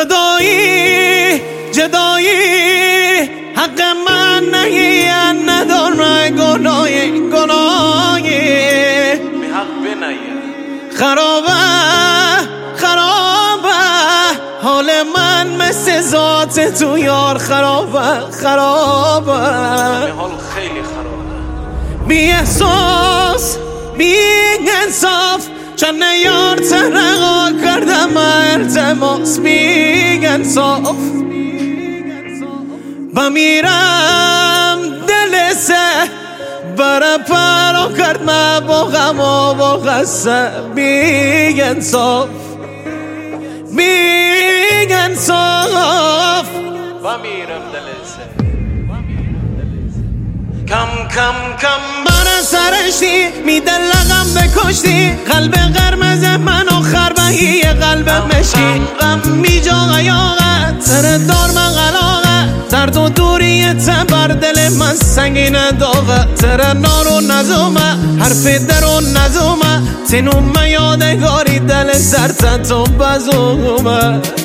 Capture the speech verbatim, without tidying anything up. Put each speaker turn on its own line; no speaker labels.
خدایی جدایی حق من نهی نداره گناهی گناهی
به حق بنهی
خرابه خرابه حال من مثل ذات تو یار خرابه خرابه
حال خیلی خرابه
بی احساس بی انصاف چند یار ترقا کردم التماس بی انصاف بمیرم دل سه برا پرا کرد من با غم و با غصه بی انصاف بی انصاف
بمیرم دل سه کم کم کم
برا سرشتی میده لغم بکشتی قلب قرمز من آخر بهی قلب مشکی غم میجا غیاغه تره دار من غلاغه درد و دوری تبر دل من سنگین داغه تره نارو نزومه حرف درو نزومه تنوم یادگاری دل سرت تو بزومه